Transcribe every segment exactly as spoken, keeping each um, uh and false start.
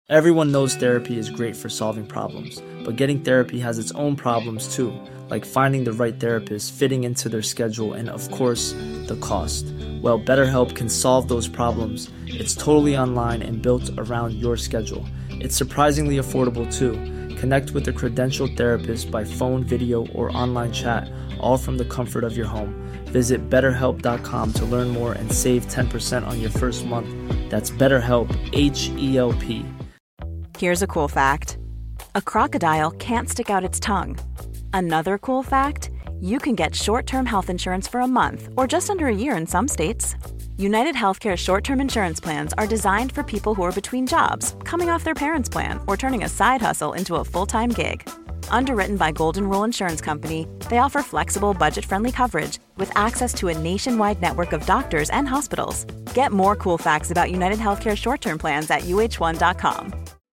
Everyone knows therapy is great for solving problems, but getting therapy has its own problems too, like finding the right therapist, fitting into their schedule, and of course, the cost. Well, BetterHelp can solve those problems. It's totally online and built around your schedule. It's surprisingly affordable too. Connect with a credentialed therapist by phone, video, or online chat, all from the comfort of your home. Visit better help dot com to learn more and save ten percent on your first month. That's BetterHelp, H E L P. Here's a cool fact. A crocodile can't stick out its tongue. Another cool fact, you can get short-term health insurance for a month or just under a year in some states. United Healthcare short-term insurance plans are designed for people who are between jobs, coming off their parents' plan, or turning a side hustle into a full-time gig. Underwritten by Golden Rule Insurance Company, they offer flexible, budget-friendly coverage with access to a nationwide network of doctors and hospitals. Get more cool facts about United Healthcare short-term plans at U H one dot com.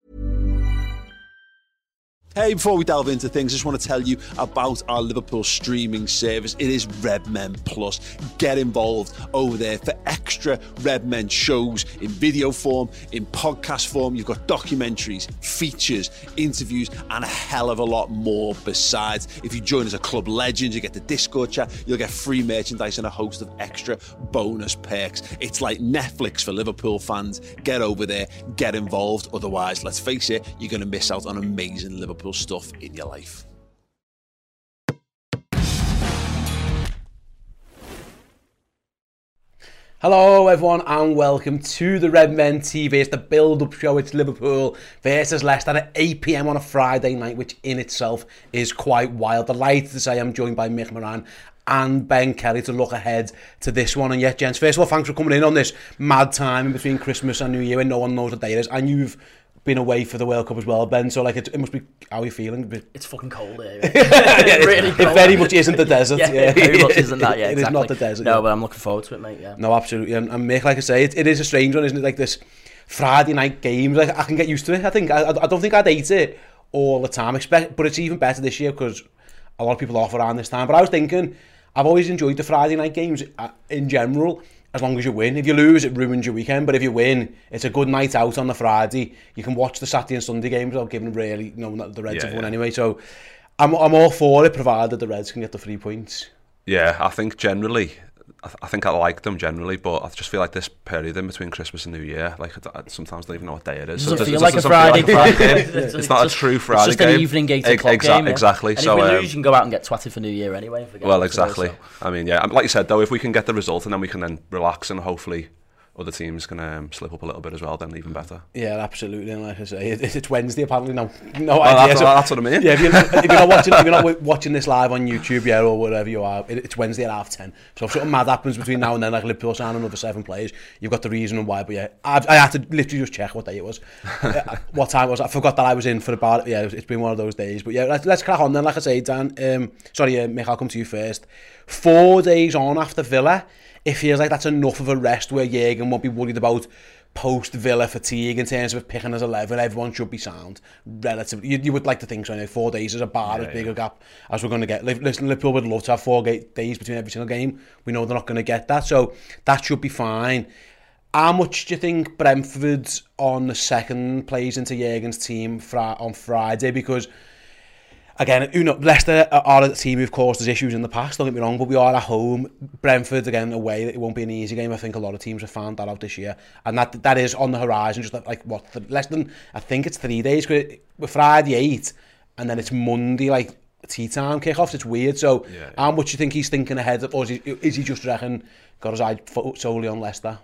Hey, before we delve into things, I just want to tell you about our Liverpool streaming service. It is Redmen Plus. Get involved over there for extra Redmen shows in video form, in podcast form. You've got documentaries, features, interviews, and a hell of a lot more besides. If you join as a club legend, you get the Discord chat, you'll get free merchandise and a host of extra bonus perks. It's like Netflix for Liverpool fans. Get over there, get involved. Otherwise, let's face it, you're going to miss out on amazing Liverpool stuff in your life. Hello everyone and welcome to the Redmen T V. It's the build-up show. It's Liverpool versus Leicester at eight p m on a Friday night, which in itself is quite wild. Delighted to say I'm joined by Mick Moran and Ben Kelly to look ahead to this one. And yet, gents, first of all, thanks for coming in on this mad time in between Christmas and New Year when no one knows what day it is. And you've been away for the World Cup as well, Ben, so like it, it must be, how are you feeling? It's fucking cold here. It's really cold. It very much isn't the desert. yeah, yeah, it very much isn't that, yeah, It exactly. is not the desert. No, yeah. but I'm looking forward to it, mate, yeah. No, absolutely, and, and Mick, like I say, it, it is a strange one, isn't it? Like this Friday night games, like I can get used to it, I think. I, I don't think I'd hate it all the time, expect, but it's even better this year because a lot of people are off around this time. But I was thinking, I've always enjoyed the Friday night games in general, as long as you win. If you lose, it ruins your weekend. But if you win, it's a good night out on the Friday. You can watch the Saturday and Sunday games without giving really, you know, the Reds yeah, have won yeah. anyway. So I'm I'm all for it, provided the Reds can get the three points. Yeah, I think generally, I, th- I think I like them generally, but I just feel like this period in between Christmas and New Year, like I, I sometimes don't even know what day it is. It doesn't so feel it like a doesn't Friday. Feel like a Friday game. it's, It's not just, a true Friday game. It's just an evening eight o'clock Exa- game. Yeah. Exactly. And so, if we um, lose, you can go out and get twatted for New Year anyway. Forget well, it, exactly. So. I mean, yeah, like you said though, if we can get the result and then we can then relax and hopefully other teams can um, slip up a little bit as well, then even better. Yeah, absolutely. And like I say, it, it's Wednesday apparently. No, no well, idea. That's, so, that's what I mean. Yeah, if you're, if you're not watching, if you're not watching this live on YouTube, yeah, or wherever you are, it, it's Wednesday at half ten. So if something mad happens between now and then, like Liverpool sign another seven players, you've got the reason and why. But yeah, I've, I had to literally just check what day it was, uh, what time it was. I forgot that I was in for about. Yeah, it's been one of those days. But yeah, let's, let's crack on then. Like I say, Dan. Um, sorry, uh, Mick, I'll come to you first. Four days on after Villa. It feels like that's enough of a rest where Jürgen won't be worried about post-Villa fatigue in terms of picking as eleven. Everyone should be sound, relatively. You, you would like to think so. You know, four days is about yeah, as big yeah. a gap as we're going to get. Listen, Liverpool would love to have four days between every single game. We know they're not going to get that, so that should be fine. How much do you think Brentford on the second plays into Jürgen's team fr- on Friday? Because again, you know, Leicester are a team who've caused us issues in the past, don't get me wrong, but we are at home. Brentford, again, away, it won't be an easy game. I think a lot of teams have found that out this year. And that that is on the horizon, just like, what, less than, I think it's three days, because we're Friday eight, and then it's Monday, like, tea time kickoffs. It's weird. So, yeah, yeah. how much do you think he's thinking ahead of, or is he, is he just reckon, got his eye solely on Leicester?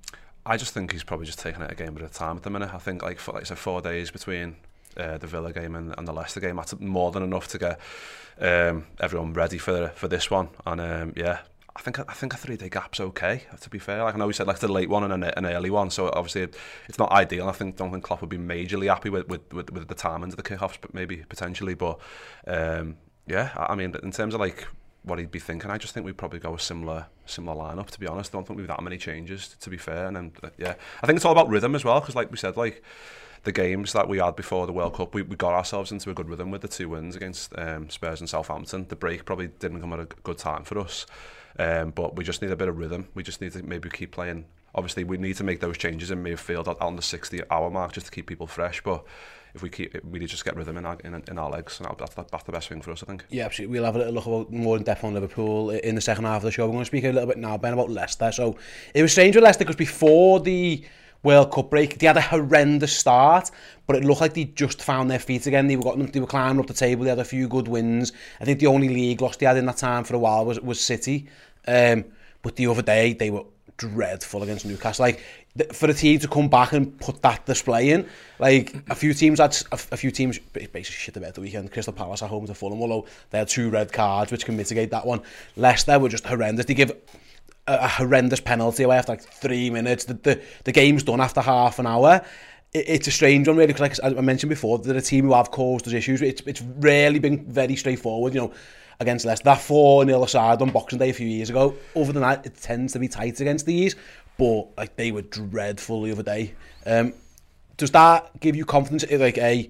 I just think he's probably just taking it a game at a time at the minute. I think, like, for, like I said, four days between Uh, the Villa game and, and the Leicester game, that's more than enough to get um, everyone ready for for this one. And um, yeah, I think I think a three day gap's okay. To be fair, like I know we said, like the late one and an, an early one, so obviously it, it's not ideal. I think don't think Klopp would be majorly happy with with, with, with the timing of the kickoffs, but maybe potentially. But um, yeah, I, I mean, in terms of like what he'd be thinking, I just think we'd probably go a similar similar lineup. To be honest, I don't think we've that many changes. To be fair, and then yeah, I think it's all about rhythm as well, because like we said, like. The games that we had before the World Cup, we, we got ourselves into a good rhythm with the two wins against um, Spurs and Southampton. The break probably didn't come at a good time for us, um, but we just need a bit of rhythm. We just need to maybe keep playing obviously we need to make those changes in midfield at, on the sixty hour mark just to keep people fresh, but if we keep we need to just get rid of them in our, in, in our legs, and that's, that's the best thing for us, I think. Yeah, absolutely. We'll have a little look about more in depth on Liverpool in the second half of the show. We're going to speak a little bit now, Ben, about Leicester. So it was strange with Leicester because before the World Cup break, they had a horrendous start, but it looked like they just found their feet again. They were got, they were climbing up the table. They had a few good wins. I think the only league loss they had in that time for a while was was City. Um, but the other day they were dreadful against Newcastle. Like, for a team to come back and put that display in, like a few teams had a, a few teams basically shit the bed the weekend. Crystal Palace at home to Fulham, although they had two red cards which can mitigate that one. Leicester were just horrendous. They give a, a horrendous penalty away after like three minutes. The, the, the game's done after half an hour. It, it's a strange one really, because like I mentioned before, they're a team who have caused us issues. It's, it's rarely been very straightforward, you know, against Leicester. That four nil aside on Boxing Day a few years ago, over the night it tends to be tight against these, but like they were dreadful the other day. Um, does that give you confidence, like A,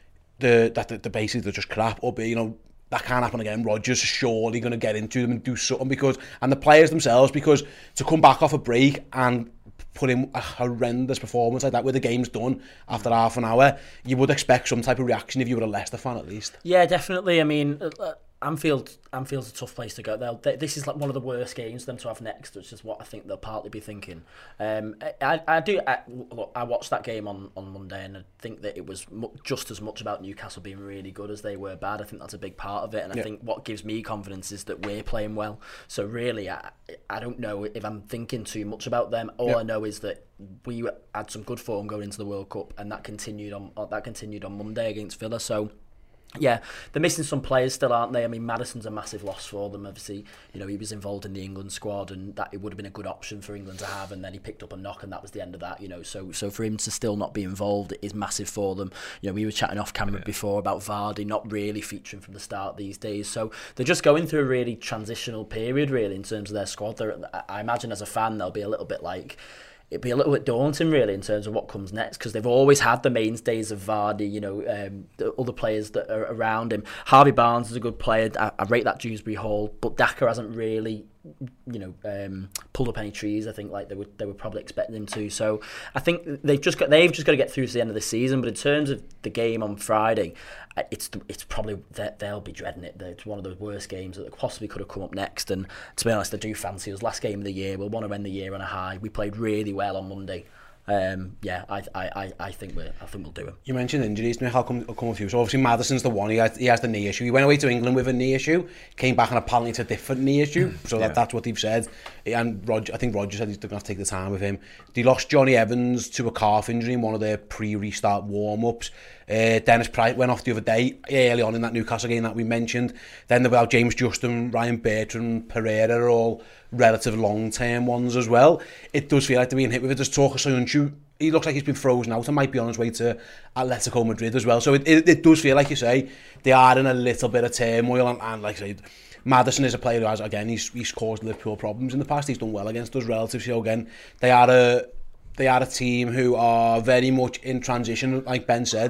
the that the, the basically they're just crap, or B, you know, that can't happen again? Rodgers is surely going to get into them and do something, because, and the players themselves, because to come back off a break and put in a horrendous performance like that where the game's done after half an hour, you would expect some type of reaction if you were a Leicester fan at least. Yeah, definitely. I mean, uh, Anfield Anfield's a tough place to go. They'll, they, this is like one of the worst games for them to have next, which is what I think they'll partly be thinking. Um, I, I do. I, look, I watched that game on, on Monday, and I think that it was mu- just as much about Newcastle being really good as they were bad. I think that's a big part of it, and I yeah. think what gives me confidence is that we're playing well. So really, I I don't know if I'm thinking too much about them. All yeah. I know is that we had some good form going into the World Cup, and that continued on that continued on Monday against Villa. So. Yeah, they're missing some players still, aren't they? I mean, Maddison's a massive loss for them. Obviously, you know, he was involved in the England squad, and that it would have been a good option for England to have, and then he picked up a knock, and that was the end of that, you know. So so for him to still not be involved is massive for them. You know, we were chatting off camera yeah. before about Vardy not really featuring from the start these days. So they're just going through a really transitional period, really, in terms of their squad. They're, I imagine as a fan, they'll be a little bit like... it'd be a little bit daunting really in terms of what comes next, because they've always had the mainstays of Vardy, you know, um, the other players that are around him. Harvey Barnes is a good player. I, I rate that Dewsbury Hall, but Daka hasn't really, you know, um, pulled up any trees. I think like they were they were probably expecting him to. So I think they've just got they've just got to get through to the end of the season. But in terms of the game on Friday, it's it's probably they'll be dreading it. It's one of the worst games that possibly could have come up next. And to be honest, I do fancy us. Last game of the year, we'll want to end the year on a high. We played really well on Monday. Um, yeah, I, I, I think we I think we'll do it. You mentioned injuries. I'll come, I'll come with you. So obviously Maddison's the one. He has, he has the knee issue. He went away to England with a knee issue. Came back and apparently it's a different knee issue. So yeah. that, that's what they've said. And Roger, I think Roger said he's going to have to take the time with him. They lost Johnny Evans to a calf injury in one of their pre-restart warm-ups. Uh, Dennis Pratt went off the other day, early on in that Newcastle game that we mentioned. Then there were James Justin, Ryan Bertrand, Pereira are all relative long-term ones as well. It does feel like they're being hit with it. There's talk of Soyuncu. He looks like he's been frozen out and might be on his way to Atletico Madrid as well. So it, it, it does feel like you say they are in a little bit of turmoil, and, and like I say, Maddison is a player who has, again, he's, he's caused Liverpool problems in the past. He's done well against us relative. So again, they are a they are a team who are very much in transition, like Ben said.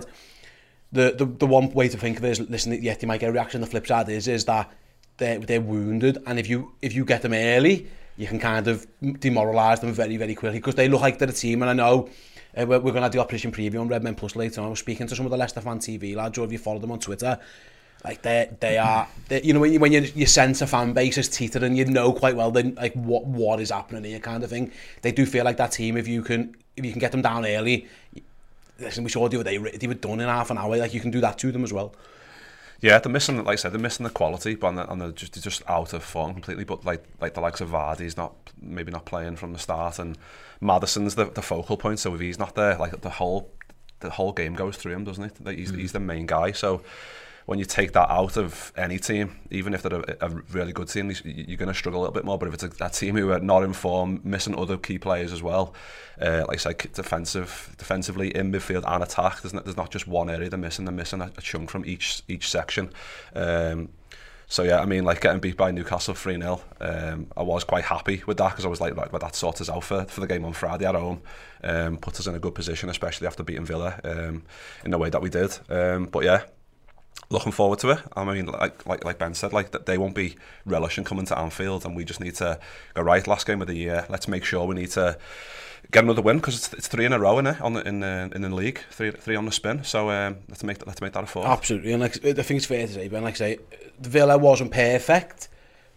The the, the one way to think of it is, listen, yeah, they might get a reaction. The flip side is is that they're, they're wounded, and if you if you get them early, you can kind of demoralise them very, very quickly, because they look like they're a team. And I know uh, we're, we're going to have the opposition preview on Redmen Plus later on. I was speaking to some of the Leicester Fan T V lads, or if you follow them on Twitter, like they they are, they, you know, when you, when you, you sense a fan base is teetering, you know quite well then like what what is happening here kind of thing. They do feel like that team, if you can if you can get them down early. Listen, we saw the other day, they were done in half an hour. Like, you can do that to them as well. Yeah, they're missing, like I said, they're missing the quality, but and they're, and they're just they're just out of form completely. But like like the likes of Vardy's not maybe not playing from the start, and Maddison's the, the focal point. So if he's not there, like the whole the whole game goes through him, doesn't it? Like he's mm. he's the main guy. So when you take that out of any team, even if they're a, a really good team, you're going to struggle a little bit more. But if it's a, a team who are not in form, missing other key players as well, uh, like I said, defensive, defensively in midfield and attack, there's not, there's not just one area they're missing. They're missing a, a chunk from each each section. Um, so yeah, I mean, like getting beat by Newcastle three nil, um, I was quite happy with that, because I was like, like, well, that sorts us out for, for the game on Friday at home. Um, puts us in a good position, especially after beating Villa um, in the way that we did. Um, but yeah. looking forward to it. I mean, like like like Ben said, like that they won't be relishing coming to Anfield, and we just need to go right. Last game of the year, let's make sure we need to get another win because it's, it's three in a row in it on the in the in the league, three three on the spin. So um, let's make that let's make that a fourth. Absolutely, and like, I think it's fair to say, Ben, like I say, Villa wasn't perfect,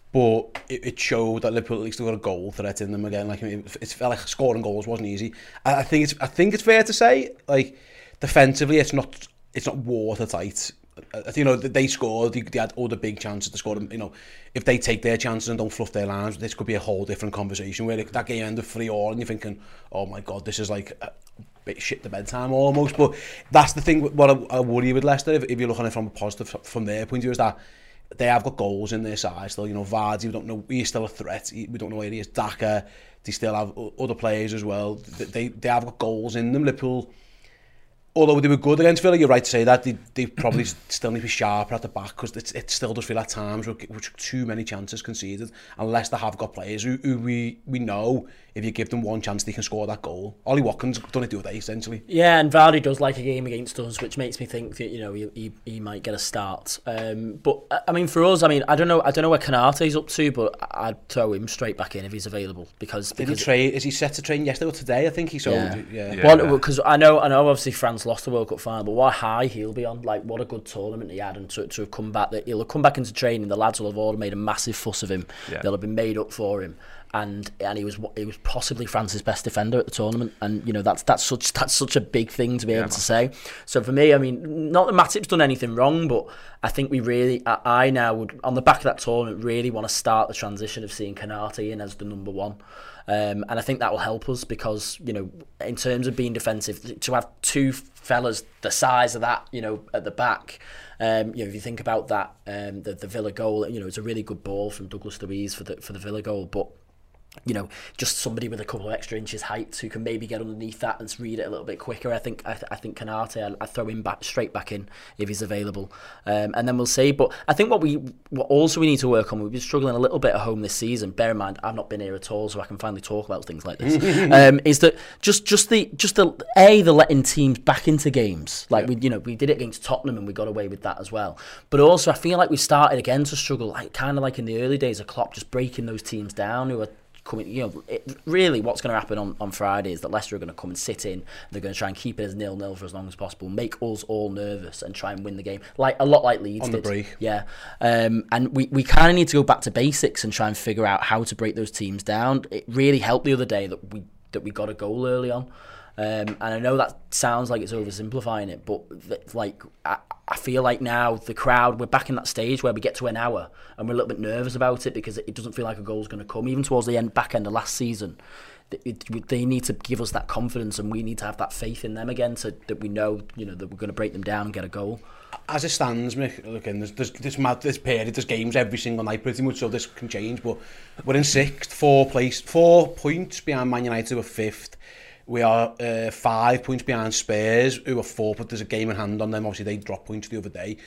but it, it showed that Liverpool at least got a goal threat in them again. Like it, it felt like scoring goals wasn't easy. I, I think it's I think it's fair to say, like defensively, it's not it's not watertight. You know, they scored, they had all the big chances to score them. You know, if they take their chances and don't fluff their lines, this could be a whole different conversation where it, that game ended three all and you're thinking, oh my God, this is like a bit shit to bedtime almost. But that's the thing, what I, I worry with Leicester, if, if you're looking at it from a positive, from their point of view, is that they have got goals in their side still. You know, Vardy, we don't know, he's still a threat. We don't know where he is. Daka, they still have other players as well. They, they have got goals in them. Liverpool, although they were good against Villa, you're right to say that, they, they probably still need to be sharper at the back because it, it still does feel at times which too many chances conceded, unless they have got players who, who we, we know if you give them one chance they can score that goal. Ollie Watkins done it the other day essentially. Yeah, and Vardy does like a game against us, which makes me think that, you know, he he, he might get a start. Um, but I mean, for us, I mean, I don't know, I don't know where Konaté's up to, but I'd throw him straight back in if he's available because. Did because he train? Is he set to train yesterday or today? I think he sold. Yeah, yeah. yeah. Well, because I know, I know, obviously France lost the World Cup final, but what a high he'll be on! Like, what a good tournament he had, and to to have come back, that he'll have come back into training. The lads will have all made a massive fuss of him. Yeah. They'll have been made up for him. And and he was he was possibly France's best defender at the tournament, and you know that's that's such that's such a big thing to be yeah, able man. to say. So for me, I mean, not that Matip's done anything wrong, but I think we really, I, I now would on the back of that tournament really want to start the transition of seeing Konaté in as the number one, um, and I think that will help us because, you know, in terms of being defensive, to have two fellas the size of that, you know, at the back. Um, you know, if you think about that, um, the the Villa goal, you know, it's a really good ball from Douglas Luiz for the for the Villa goal, but. You know, just somebody with a couple of extra inches height who can maybe get underneath that and read it a little bit quicker. I think I, I think Konaté, I, I throw him back straight back in if he's available, um, and then we'll see. But I think what we what also we need to work on. We've been struggling a little bit at home this season. Bear in mind, I've not been here at all, so I can finally talk about things like this. um, is that just just the just the a the letting teams back into games like yeah. we you know we did it against Tottenham and we got away with that as well. But also I feel like we started again to struggle, like kind of like in the early days of Klopp, just breaking those teams down who are. Coming, you know, it, really what's going to happen on, on Friday is that Leicester are going to come and sit in. They're going to try and keep it as nil-nil for as long as possible, make us all nervous and try and win the game, like a lot like Leeds on did. The break. Yeah, um, and we, we kind of need to go back to basics and try and figure out how to break those teams down. It really helped the other day that we that we got a goal early on. Um, and I know that sounds like it's oversimplifying it, but like I, I feel like now the crowd, we're back in that stage where we get to an hour and we're a little bit nervous about it because it doesn't feel like a goal's going to come. Even towards the end, back end of last season, it, it, they need to give us that confidence and we need to have that faith in them again, so that we know, you know, that we're going to break them down and get a goal. As it stands, Mick, look, there's, there's this mad this period, there's games every single night pretty much, so this can change. But we're in sixth, four place, four points behind Man United, who are fifth. We are uh, five points behind Spurs, who are four, but there's a game in hand on them. Obviously, they dropped points the other day.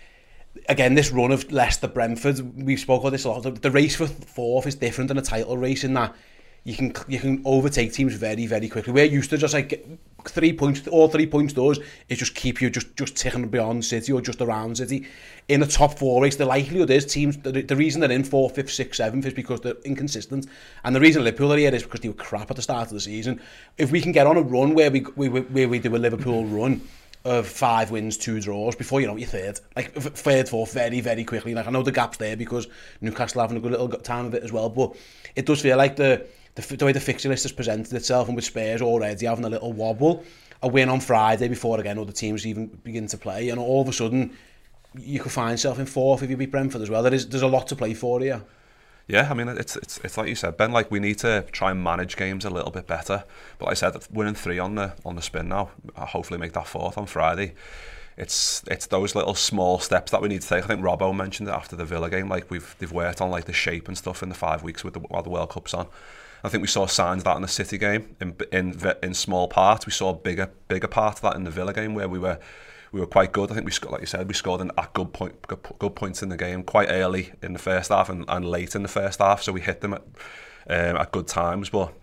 Again, this run of Leicester, Brentford, we've spoken about this a lot. The, the race for fourth is different than a title race in that you can you can overtake teams very, very quickly. We're used to just like three points, all three points does is just keep you just, just ticking beyond City or just around City. In the top four race, the likelihood is teams, the, the reason they're in fourth, fifth, sixth, seventh is because they're inconsistent. And the reason Liverpool are here is because they were crap at the start of the season. If we can get on a run where we, we, where we do a Liverpool run of five wins, two draws, before you know you're third, like third, fourth, very, very quickly. Like I know the gap's there because Newcastle having a good little time of it as well, but it does feel like the The, the way the fixture list has presented itself, and with Spurs already having a little wobble, a win on Friday before again other teams even begin to play, and all of a sudden you could find yourself in fourth if you beat Brentford as well. There is there's a lot to play for here. Yeah, I mean it's it's it's like you said, Ben. Like we need to try and manage games a little bit better. But like I said, winning three on the on the spin now, I'll hopefully make that fourth on Friday. It's it's those little small steps that we need to take. I think Robbo mentioned it after the Villa game. Like we've they've worked on like the shape and stuff in the five weeks with the, while the World Cup's on. I think we saw signs of that in the City game in in in small parts. We saw a bigger bigger part of that in the Villa game where we were we were quite good. I think we scored, like you said, we scored in, at good point good, good points in the game, quite early in the first half and, and late in the first half. So we hit them at um, at good times. But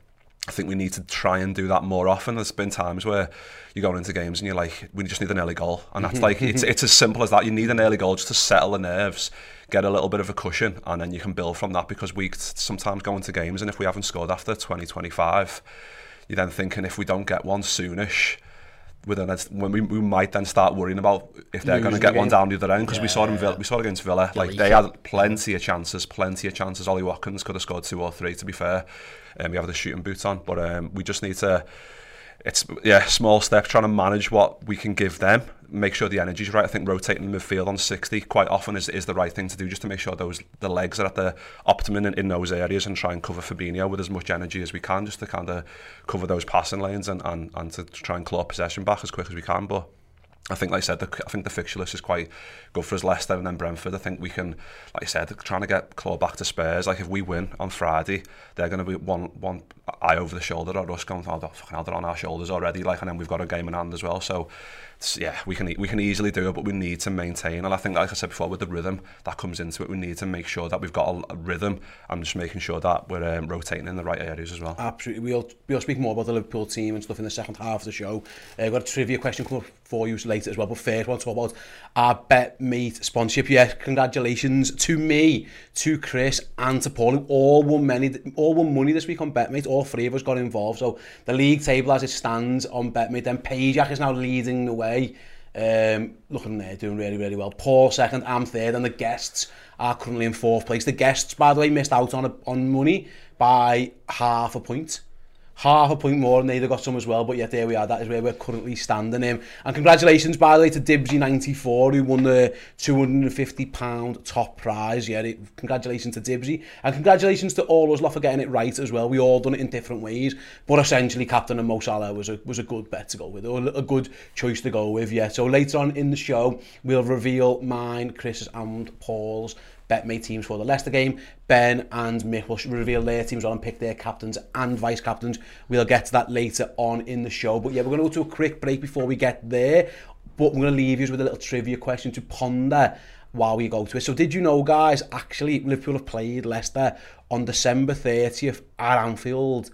I think we need to try and do that more often. There's been times where you're going into games and you're like, we just need an early goal. And that's like, it's it's as simple as that. You need an early goal just to settle the nerves, get a little bit of a cushion, and then you can build from that, because we sometimes go into games and if we haven't scored after twenty, twenty-five, you're then thinking if we don't get one soonish, Then when we, we might then start worrying about if they're going to get one down the other end, because yeah, we saw them yeah. we saw it against Villa, like they had plenty of chances plenty of chances. Ollie Watkins could have scored two or three, to be fair. Um, we have the shooting boots on, but um, we just need to, it's yeah small steps, trying to manage what we can give them, make sure the energy's right. I think rotating the midfield on sixty quite often is, is the right thing to do, just to make sure those the legs are at the optimum in, in those areas, and try and cover Fabinho with as much energy as we can, just to kind of cover those passing lanes and, and, and to try and claw possession back as quick as we can. But I think, like I said, the, I think the fixture list is quite good for us. Leicester and then Brentford. I think we can, like I said, trying to get claw back to Spurs. Like if we win on Friday, they're going to be one one eye over the shoulder, or us going, oh, fucking hell, they're on our shoulders already. Like, and then we've got a game in hand as well. So yeah, we can we can easily do it, but we need to maintain. And I think, like I said before, with the rhythm that comes into it, we need to make sure that we've got a, a rhythm, and just making sure that we're um, rotating in the right areas as well. Absolutely. We'll we'll speak more about the Liverpool team and stuff in the second half of the show. I've uh, got a trivia question coming up for you later as well, but first I want to talk about our BetMate sponsorship. Yes, congratulations to me, to Chris and to Paul, who all won money, all won money this week on BetMate. All three of us got involved. So the league table as it stands on BetMate, then Pajak is now leading the way. Um, looking there, doing really, really well. Paul second, I'm third, and the guests are currently in fourth place. The guests, by the way, missed out on a, on money by half a point. Half a point more, and they'd have got some as well, but yet there we are. That is where we're currently standing. Um, and congratulations, by the way, to Dibsy ninety-four, who won the two hundred and fifty pounds top prize. Yeah, it, congratulations to Dibsy, and congratulations to all us lot for getting it right as well. We all done it in different ways, but essentially Captain and Mo Salah was a was a good bet to go with, or a good choice to go with. Yeah. So later on in the show, we'll reveal mine, Chris's, and Paul's BetMate teams for the Leicester game. Ben and Mick will reveal their teams on and pick their captains and vice captains. We'll get to that later on in the show. But yeah, we're going to go to a quick break before we get there. But we're going to leave you with a little trivia question to ponder while we go to it. So did you know, guys, actually Liverpool have played Leicester on December thirtieth at Anfield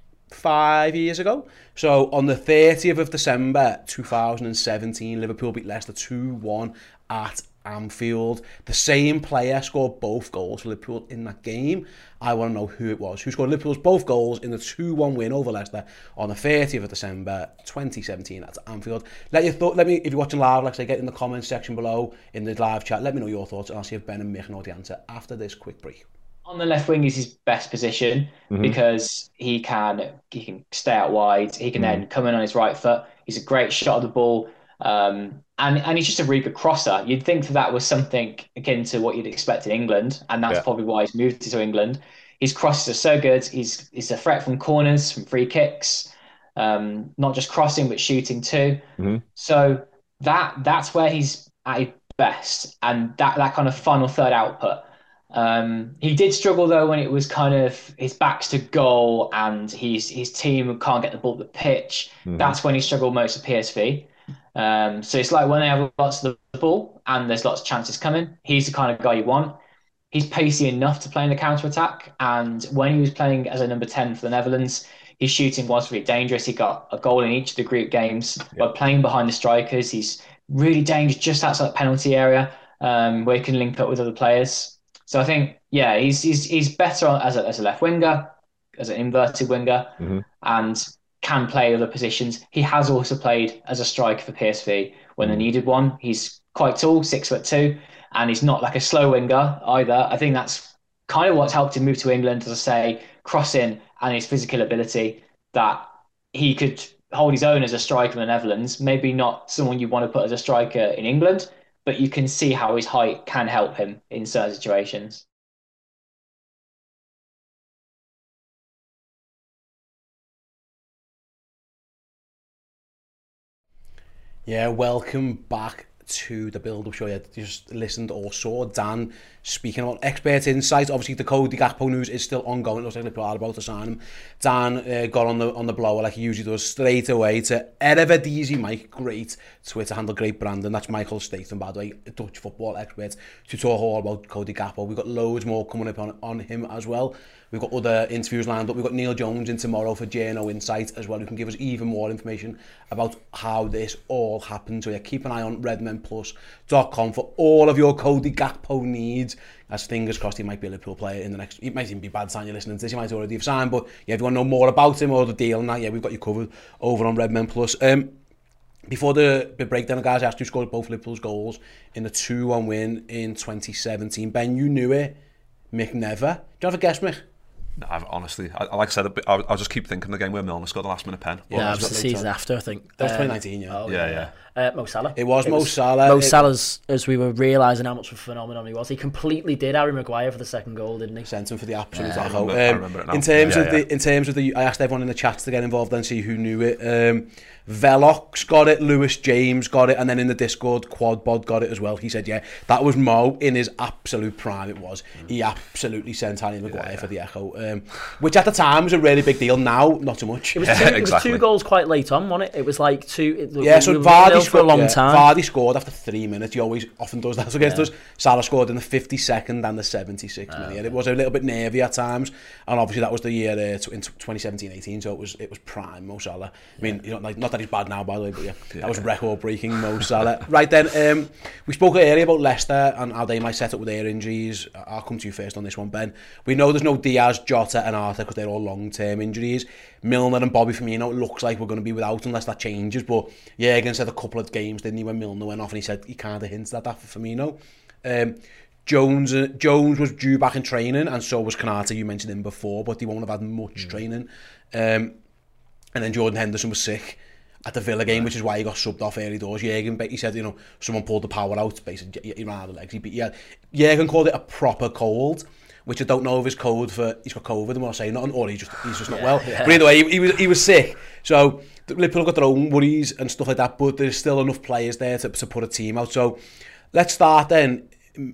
five years ago? So on the thirtieth of December two thousand seventeen, Liverpool beat Leicester two one at Anfield. The same player scored both goals for Liverpool in that game. I want to know who it was. Who scored Liverpool's both goals in the two one win over Leicester on the thirtieth of December twenty seventeen at Anfield. Let your thought. Let me, if you're watching live, like I say, get in the comments section below in the live chat. Let me know your thoughts, and I'll see if Ben and Mick know the answer after this quick break. On the left wing is his best position, mm-hmm. because he can he can stay out wide. He can mm-hmm. then come in on his right foot. He's a great shot of the ball. Um, and, and he's just a really good crosser. You'd think that that was something akin to what you'd expect in England, and that's yeah. probably why he's moved to England. His crosses are so good. He's he's a threat from corners, from free kicks, um, not just crossing but shooting too. Mm-hmm. So that that's where he's at his best, and that, that kind of final third output. Um, he did struggle though when it was kind of his back's to goal and his his team can't get the ball at the pitch. Mm-hmm. That's when he struggled most at P S V. Um, so it's like when they have lots of the ball and there's lots of chances coming, he's the kind of guy you want. He's pacey enough to play in the counter-attack, and when he was playing as a number ten for the Netherlands, his shooting was really dangerous. He got a goal in each of the group games yep. by playing behind the strikers. He's really dangerous just outside the penalty area, um, where he can link up with other players. So I think, yeah, he's he's he's better as a as a left winger, as an inverted winger, mm-hmm. and can play other positions. He has also played as a striker for P S V when mm-hmm. they needed one. He's quite tall, six foot two, and he's not like a slow winger either. I think that's kind of what's helped him move to England, as I say, crossing and his physical ability, that he could hold his own as a striker in the Netherlands. Maybe not someone you want to put as a striker in England, but you can see how his height can help him in certain situations. Yeah, welcome back to the build-up show. Yeah, just listened or saw Dan speaking about expert insight. Obviously, the Cody Gakpo news is still ongoing. It looks like Liverpool are about to sign him. Dan uh, got on the on the blower like he usually does straight away to Eredivisie Mike. Great Twitter handle, great Brandon. That's Michael Statham, by the way, a Dutch football expert, to talk all about Cody Gakpo. We've got loads more coming up on, on him as well. We've got other interviews lined up. We've got Neil Jones in tomorrow for J N O Insight as well, who can give us even more information about how this all happened. So yeah, keep an eye on redmen plus dot com for all of your Cody Gakpo needs. As fingers crossed, he might be a Liverpool player in the next... It might even be bad sign you're listening to this. He might already have signed. But yeah, if you want to know more about him or the deal and that, yeah, we've got you covered over on Redmen Plus. Um, before the, the breakdown, guys, I asked who scored both Liverpool's goals in the two one win in twenty seventeen. Ben, you knew it. Mick never. Do you have a guess, Mick? No, I've, honestly, I, like I said, I'll, I'll just keep thinking the game where Milner scored the last minute pen. Yeah, it was the season after, I think. That was um, twenty nineteen, yeah. Oh, yeah, yeah. yeah. Uh, Mo Salah. It was it Mo was, Salah. Mo it, Salah's, as we were realising how much of a phenomenon he was, he completely did Harry Maguire for the second goal, didn't he? Sent him for the absolute yeah, echo. I remember, um, I remember it now. In terms yeah, of yeah. the, in terms of the, I asked everyone in the chats to get involved and see who knew it. Um, Velox got it, Lewis James got it, and then in the Discord, Quadbod got it as well. He said, yeah, that was Mo in his absolute prime. It was. Mm. He absolutely sent Harry Maguire yeah, yeah. for the echo, um, which at the time was a really big deal. Now, not so much. It was two, yeah, it exactly. was two goals quite late on, wasn't it? It was like two. It, yeah, we, so we Vardy for scored a long yeah, time. Vardy scored after three minutes. He always often does that against yeah. us. Salah scored in the fifty-second and the seventy-sixth oh, minute. Okay. It was a little bit nervy at times, and obviously that was the year uh, in twenty seventeen eighteen. So it was it was prime Mo Salah. I mean, you know, like, not that he's bad now, by the way, but yeah. yeah. That was record-breaking Mo Salah. Right then, um, we spoke earlier about Leicester and how they might set up with their injuries. I'll come to you first on this one, Ben. We know there's no Diaz, Jota and Arthur because they're all long-term injuries. Milner and Bobby Firmino, it looks like we're going to be without unless that changes. But Jürgen said a couple of games, didn't he, when Milner went off, and he said he kind of hinted at that for Firmino. Um, Jones uh, Jones was due back in training, and so was Konate. You mentioned him before, but he won't have had much mm. training. Um, and then Jordan Henderson was sick at the Villa game, which is why he got subbed off early doors. Jürgen, he said, you know, someone pulled the power out, basically, he ran out of the legs. He, yeah, Jürgen called it a proper cold, which I don't know if is code for he's got COVID and we're not saying nothing, or he's just he's just not yeah, well. Yeah. But either way, he, he was he was sick. So Liverpool got their own worries and stuff like that, but there's still enough players there to, to put a team out. So let's start then.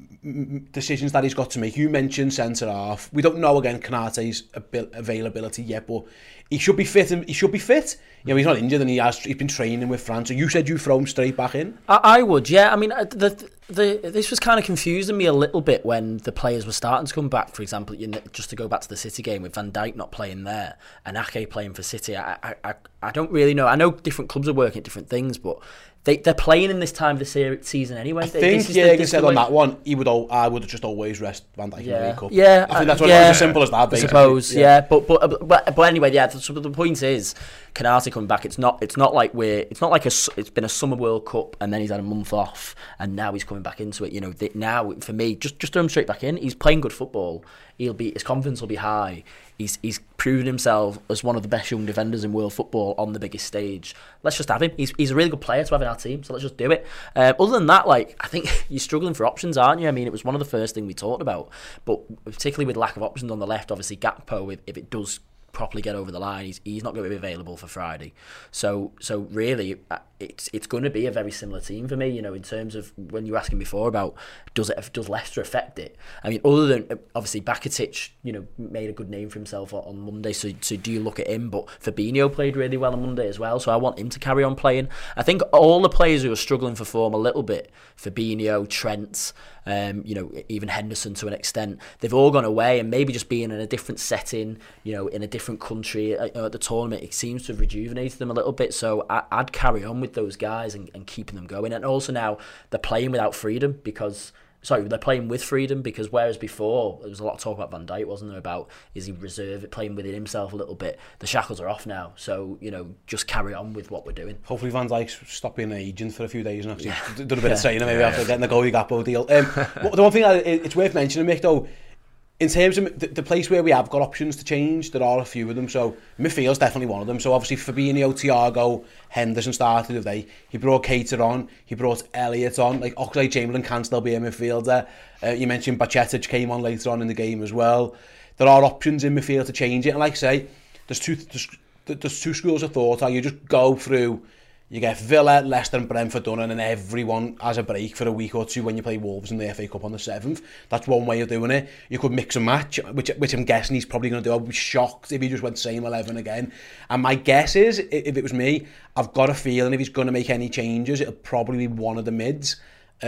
Decisions that he's got to make. You mentioned centre half. We don't know again Konate's availability yet, but he should be fit. And he should be fit. You know, he's not injured, and he has. He's been training with France. So you said you throw him straight back in. I, I would, yeah. I mean, the, the this was kind of confusing me a little bit when the players were starting to come back. For example, you know, just to go back to the City game with Van Dijk not playing there and Ake playing for City. I, I, I don't really know. I know different clubs are working at different things, but They, they're playing in this time of the se- season anyway. I think Jürgen said on that one, he would. Al- I would just always rest Van Dijk yeah. in the League Cup. Yeah, I think that's what yeah, it was as simple as that. Basically. I suppose, yeah. yeah. But, but but but anyway, yeah. So the point is, Konate coming back. It's not. It's not like we're. It's not like a. It's been a summer World Cup and then he's had a month off and now he's coming back into it. You know, the, now for me, just just throw him straight back in. He's playing good football. He'll be. His confidence will be high. He's he's proven himself as one of the best young defenders in world football on the biggest stage. Let's just have him. He's he's a really good player to have in our team, so let's just do it. Um, other than that, like I think you're struggling for options, aren't you? I mean, it was one of the first things we talked about, but particularly with lack of options on the left, obviously Gakpo, if, if it does properly get over the line, he's he's not going to be available for Friday. So so really, it's it's going to be a very similar team for me. You know, in terms of when you were asking before about does it does Leicester affect it? I mean, other than obviously Bakatic, you know, made a good name for himself on Monday. So so do you look at him? But Fabinho played really well on Monday as well. So I want him to carry on playing. I think all the players who are struggling for form a little bit, Fabinho, Trent, um, you know, even Henderson to an extent, they've all gone away, and maybe just being in a different setting, you know, in a different country at, at the tournament, it seems to have rejuvenated them a little bit. So I, I'd carry on with those guys and, and keeping them going. And also now they're playing without freedom because sorry they're playing with freedom because whereas before there was a lot of talk about Van Dijk, wasn't there, about is he reserved, playing within himself a little bit. The shackles are off now, so you know, just carry on with what we're doing. Hopefully Van Dijk stop being an agent for a few days and actually yeah. done a bit yeah. of training maybe yeah. after getting the Cody Gakpo deal. Um, the one thing that it's worth mentioning, Mick, though, in terms of the, the place where we have got options to change, there are a few of them. So midfield's definitely one of them. So obviously Fabinho, Thiago, Henderson started today. He brought Keita on. He brought Elliott on. Like Oxlade-Chamberlain can still be a midfielder. Uh, you mentioned Bajcetic came on later on in the game as well. There are options in midfield to change it. And like I say, there's two there's, there's two schools of thought. How you just go through. You get Villa, Leicester and Brentford done, and then everyone has a break for a week or two when you play Wolves in the F A Cup on the seventh. That's one way of doing it. You could mix and match, which which I'm guessing he's probably going to do. I'd be shocked if he just went same eleven again. And my guess is, if it was me, I've got a feeling if he's going to make any changes, it'll probably be one of the mids. Um,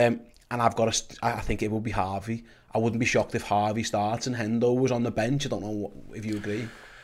and I've got a, I think it will be Harvey. I wouldn't be shocked if Harvey starts and Hendo was on the bench. I don't know what, if you agree.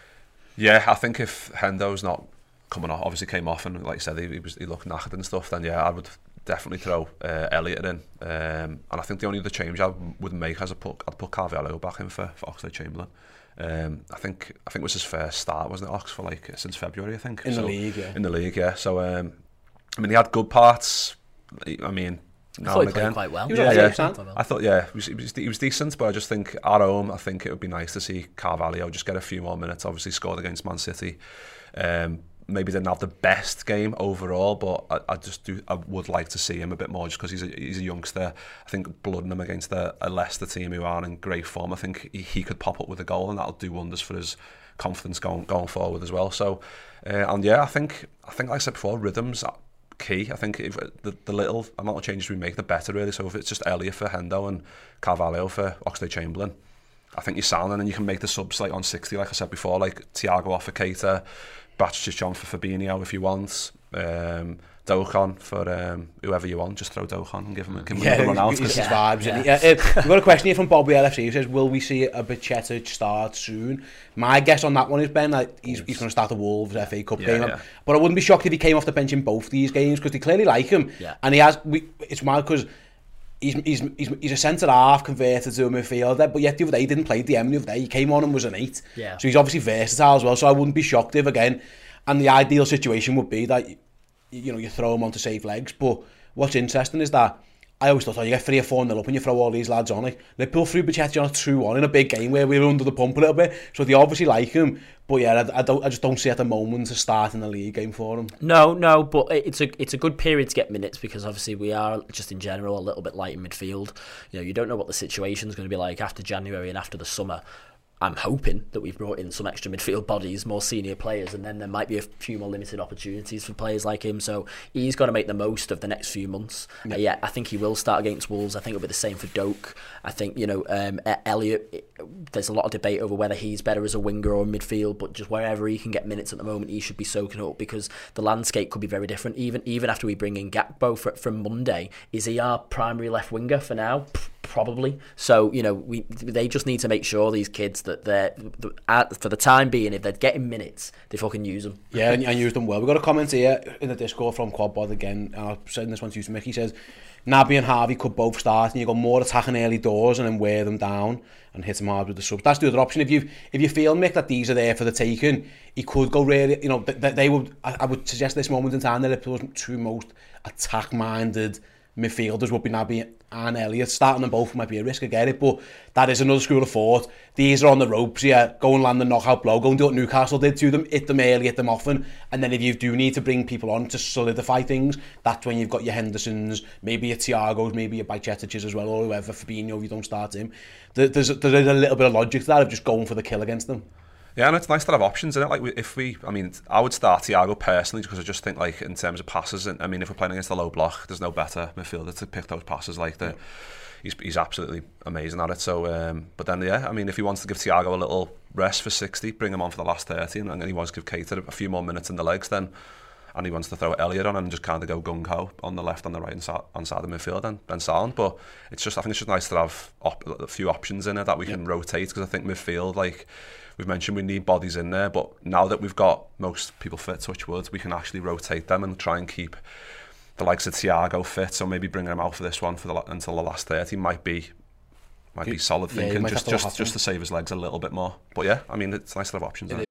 Yeah, I think if Hendo's not coming off, obviously came off and like I said, he, he was he looked knackered and stuff, then yeah, I would definitely throw uh, Elliott in. Um, and I think the only other change I would make as a put, I'd put Carvalho back in for, for Oxlade-Chamberlain. Um, I think I think it was his first start, wasn't it, Ox, for like since February, I think. In so, the league, yeah. In the league, yeah. So um, I mean, he had good parts. I mean. I thought he played quite well. Yeah, yeah. yeah. I thought, yeah, he was, he, was, he was decent, but I just think at home, I think it would be nice to see Carvalho just get a few more minutes. Obviously scored against Man City. Um, maybe didn't have the best game overall, but I, I just do. I would like to see him a bit more, just because he's a he's a youngster. I think blooding him against a, a Leicester team who are in great form, I think he, he could pop up with a goal, and that'll do wonders for his confidence going going forward as well. So, uh, and yeah, I think I think like I said before, rhythms key. I think if the, the little amount of changes we make, the better really. So if it's just Elliott for Hendo and Carvalho for Oxlade-Chamberlain, I think you're sound, and then you can make the subs like on sixty, like I said before, like Thiago off for Keita, Bachich on for Fabinho if you want, um, Dokon for um, whoever you want. Just throw Dokon and give him, give him yeah, a run out. His yeah, vibes. Yeah. Yeah. Uh, we've got a question here from Bobby L F C who says, will we see a Bacheta start soon? My guess on that one is, Ben, like, he's, he's going to start the Wolves F A Cup yeah, game. Yeah. But I wouldn't be shocked if he came off the bench in both these games, because they clearly like him. Yeah. And he has. We, it's mad because he's, he's, he's, he's a centre-half converted to a midfielder, but yet the other day he didn't play D M the other day. He came on and was an eight. Yeah. So he's obviously versatile as well, so I wouldn't be shocked if, again, and the ideal situation would be that, you know, you throw him on to save legs. But what's interesting is that I always thought, oh, you get three or four nil up and you throw all these lads on. Like, Liverpool threw Bacheta on a two one in a big game where we were under the pump a little bit. So they obviously like him. But yeah, I, I don't. I just don't see at the moment to start in the league game for him. No, no, but it's a it's a good period to get minutes, because obviously we are just in general a little bit light in midfield. You know, you don't know what the situation is going to be like after January and after the summer. I'm hoping that we've brought in some extra midfield bodies, more senior players, and then there might be a few more limited opportunities for players like him. So he's got to make the most of the next few months. Yeah, uh, yeah I think he will start against Wolves. I think it'll be the same for Doak. I think, you know, um, Elliott, it, there's a lot of debate over whether he's better as a winger or midfield, but just wherever he can get minutes at the moment, he should be soaking up, because the landscape could be very different. Even even after we bring in Gakpo for, from Monday, is he our primary left winger for now? Probably. So, you know, we they just need to make sure, these kids, that they're, at, for the time being, if they're getting minutes, they fucking use them. Yeah, and, and use them well. We've got a comment here in the Discord from Quadbod again, and I'll send this one to you, Mick. He says, Naby and Harvey could both start, and you got more attacking early doors and then wear them down and hit them hard with the subs. That's the other option. If you if you feel, Mick, that these are there for the taking, he could go really, you know, they, they would, I, I would suggest this moment in time that Liverpool's two most attack-minded midfielders would be Naby and Elliott. Starting them both might be a risk, I get it, but that is another school of thought. These are on the ropes, yeah, go and land the knockout blow, go and do what Newcastle did to them, hit them early, hit them often, and then if you do need to bring people on to solidify things, that's when you've got your Hendersons, maybe your Thiagos, maybe your Bachetiches as well, or whoever, Fabinho if you don't start him. There's, there's a little bit of logic to that, of just going for the kill against them. Yeah, and it's nice to have options in it. Like, if we, I mean, I would start Thiago personally, because I just think, like, in terms of passes, I mean, if we're playing against a low block, there's no better midfielder to pick those passes like that. He's he's absolutely amazing at it. So, um, but then yeah, I mean, if he wants to give Thiago a little rest for sixty, bring him on for the last thirty, and then he wants to give Keita a few more minutes in the legs, then, and he wants to throw Elliott on and just kind of go gung ho on the left, on the right, and side, on side of the midfield, then then sound. But it's just, I think it's just nice to have op- a few options in it that we can yeah. rotate, because I think midfield, like we've mentioned, we need bodies in there, but now that we've got most people fit, touch wood, we can actually rotate them and try and keep the likes of Thiago fit. So maybe bringing him out for this one for the until the last thirty might be might be solid yeah, thinking, just just just to save his legs a little bit more. But yeah, I mean, it's nice to have options in it.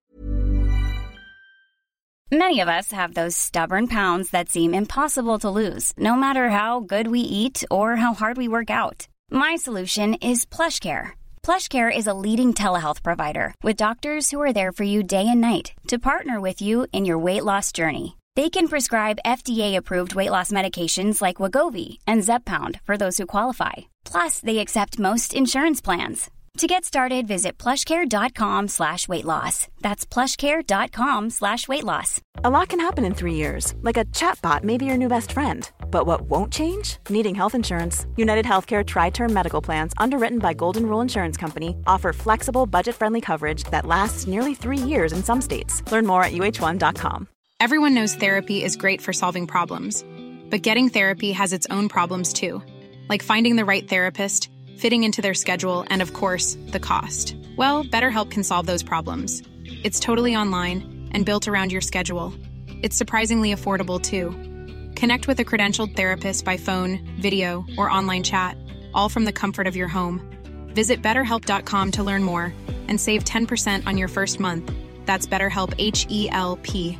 Many of us have those stubborn pounds that seem impossible to lose, no matter how good we eat or how hard we work out. My solution is PlushCare. PlushCare is a leading telehealth provider with doctors who are there for you day and night to partner with you in your weight loss journey. They can prescribe F D A-approved weight loss medications like Wegovy and Zepbound for those who qualify. Plus, they accept most insurance plans. To get started, visit plushcare.com slash weight loss. That's plushcare.com slash weight loss. A lot can happen in three years, like a chatbot may be your new best friend. But what won't change? Needing health insurance. United Healthcare Tri-Term Medical Plans, underwritten by Golden Rule Insurance Company, offer flexible, budget-friendly coverage that lasts nearly three years in some states. Learn more at U H one dot com. Everyone knows therapy is great for solving problems, but getting therapy has its own problems too, like finding the right therapist, fitting into their schedule, and of course, the cost. Well, BetterHelp can solve those problems. It's totally online and built around your schedule. It's surprisingly affordable, too. Connect with a credentialed therapist by phone, video, or online chat, all from the comfort of your home. Visit better help dot com to learn more and save ten percent on your first month. That's BetterHelp, H E L P.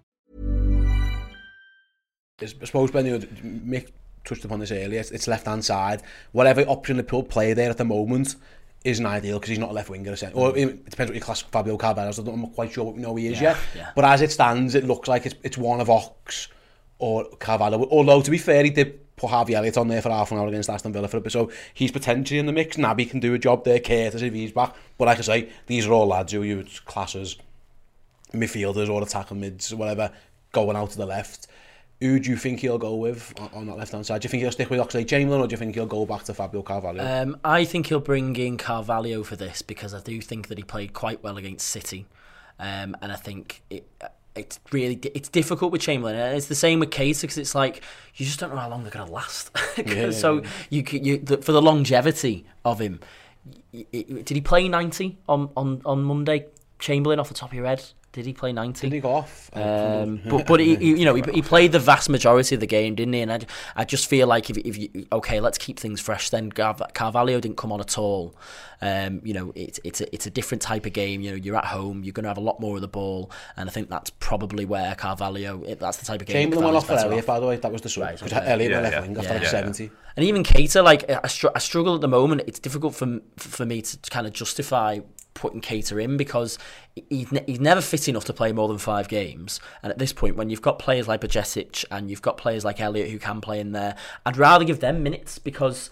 I suppose, Ben, you know, Mick touched upon this earlier, it's left-hand side. Whatever option Liverpool play there at the moment isn't ideal because he's not a left winger. Or it depends what you class Fabio Carvalho as. I'm not quite sure what we know he is yeah, yet. Yeah. But as it stands, it looks like it's, it's one of Ox or Carvalho. Although, to be fair, he did put Harvey Elliott on there for half an hour against Aston Villa for a bit. So he's potentially in the mix. Naby can do a job there. Curtis, if he's back. But like I say, these are all lads who you would class as midfielders or attacking mids or whatever, going out to the left. Who do you think he'll go with on, on that left-hand side? Do you think he'll stick with Oxlade-Chamberlain or do you think he'll go back to Fabio Carvalho? Um, I think he'll bring in Carvalho for this because I do think that he played quite well against City. Um, and I think it, it's really it's difficult with Chamberlain. And it's the same with Keita because it's like you just don't know how long they're going to last. yeah, so yeah. you, you the, for the longevity of him, it, it, did he play ninety on, on, on Monday? Chamberlain, off the top of your head? Did he play ninety? Did he go off? Um, but but he, he, you know, he, he played the vast majority of the game, didn't he? And I, I just feel like if if you okay, let's keep things fresh. Then Carvalho didn't come on at all. Um, you know, it's it's a, it's a different type of game. You know, you're at home, you're going to have a lot more of the ball, and I think that's probably where Carvalho. That's the type of game. Chamberlain went off for Elliott, by the way. That was the switch because right, okay. Elliott yeah, went left yeah, wing after yeah, like yeah, seventy. And even Keita, like I, str- I struggle at the moment. It's difficult for for me to kind of justify putting Keita in because he's, ne- he's never fit enough to play more than five games. And at this point, when you've got players like Bajcetic and you've got players like Elliott who can play in there, I'd rather give them minutes because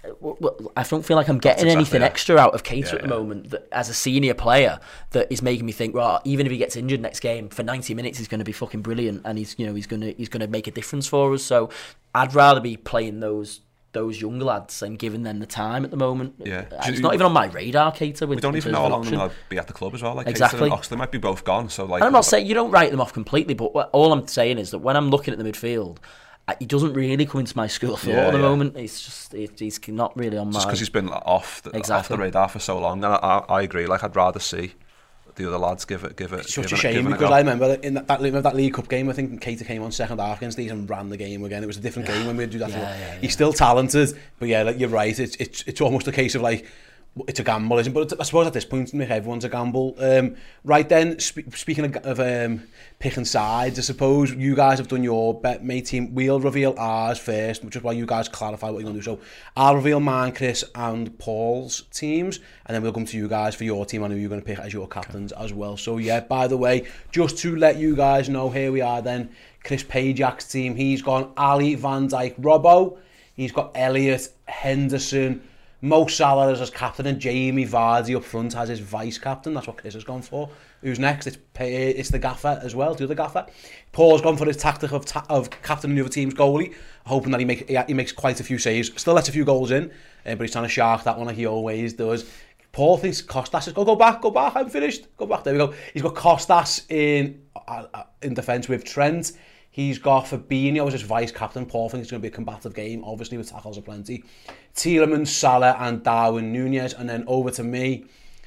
I don't feel like I'm getting exactly anything yeah. extra out of Keita yeah, at the yeah. moment that, as a senior player that is making me think, well, even if he gets injured next game for ninety minutes, he's going to be fucking brilliant and he's you know he's going to he's going to make a difference for us. So I'd rather be playing those. those young lads and giving them the time at the moment. Yeah. It's not even on my radar, Keita. We don't even know how long they'll be at the club as well. Like exactly. Keita and Oxlade might be both gone. So like, I'm not saying you don't write them off completely, but what, all I'm saying is that when I'm looking at the midfield, he doesn't really come into my school of thought yeah, at the yeah. moment. He's just he's not really on my... Just because he's been off the, exactly. off the radar for so long. And I, I agree. Like I'd rather see the other lads give it, give it. It's such give a it, shame because I remember in that, that that League Cup game, I think Keita came on second half against these and ran the game again. It was a different game when we do that. Yeah, yeah, yeah. He's still talented, but yeah, like you're right. It's it's it's almost a case of like it's a gamble, isn't it? But I suppose at this point, everyone's a gamble. Um, right then, sp- speaking of, of um, picking sides, I suppose you guys have done your bet, mate team. We'll reveal ours first, which is why you guys clarify what you're going to do. So I'll reveal mine, Chris, and Paul's teams, and then we'll come to you guys for your team and who you're going to pick as your captains okay. as well. So yeah, by the way, just to let you guys know, here we are then. Chris Pajak's team, he's gone Ali, Van Dijk, Robbo. He's got Elliott, Henderson, Mo Salah as his captain and Jamie Vardy up front as his vice captain. That's what Chris has gone for. Who's next? It's it's the gaffer as well. Do the gaffer. Paul's gone for his tactic of ta- of captaining the other team's goalie, hoping that he make he, he makes quite a few saves. Still lets a few goals in, uh, but he's trying to shark that one like he always does. Paul thinks Costas says, go go back, go back. I'm finished. Go back. There we go. He's got Costas in uh, in defence with Trent. He's got Fabinho as his vice-captain. Paul thinks it's going to be a combative game, obviously, with tackles aplenty. Tielemans, Salah and Darwin Nunez. And then over to me.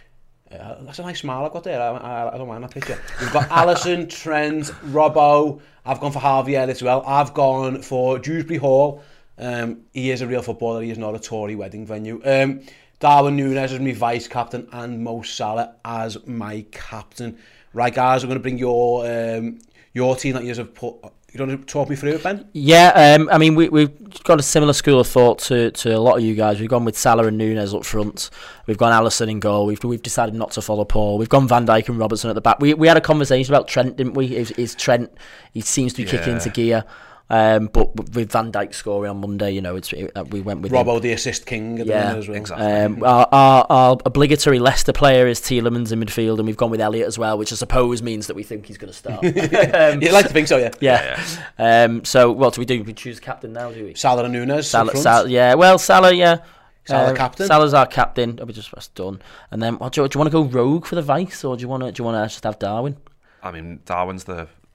Uh, that's a nice smile I've got there. I, I, I don't mind that picture. We've got Alisson, Trent, Robbo. I've gone for Harvey Elliott as well. I've gone for Dewsbury Hall. Um, he is a real footballer. He is not a Tory wedding venue. Um, Darwin Nunez as my vice-captain and Mo Salah as my captain. Right, guys, I'm going to bring your um, your team that you have put... You want to talk me through it, Ben? Yeah, um, I mean, we, we've got a similar school of thought to, to a lot of you guys. We've gone with Salah and Nunez up front. We've gone Alisson in goal. We've we've decided not to follow Paul. We've gone Van Dijk and Robertson at the back. We we had a conversation about Trent, didn't we? Is, is Trent, he seems to be yeah. kicking into gear. Um, but with Van Dijk scoring on Monday, you know, it's it, we went with Robbo, him. the assist king at yeah, the minute as well. Exactly. Um, our, our, our obligatory Leicester player is Tielemans in midfield, and we've gone with Elliott as well, which I suppose means that we think he's going to start. um, You'd like to think so, yeah. Yeah. yeah. Um, so what do we do? We choose captain now, do we? Salah and Nunez. Salah, Salah, yeah. Well, Salah, yeah. Salah um, captain. Salah's our captain. Oh, we just that's done. And then, what, do, you, do you want to go rogue for the vice, or do you want to do you want to just have Darwin? I mean, Darwin's the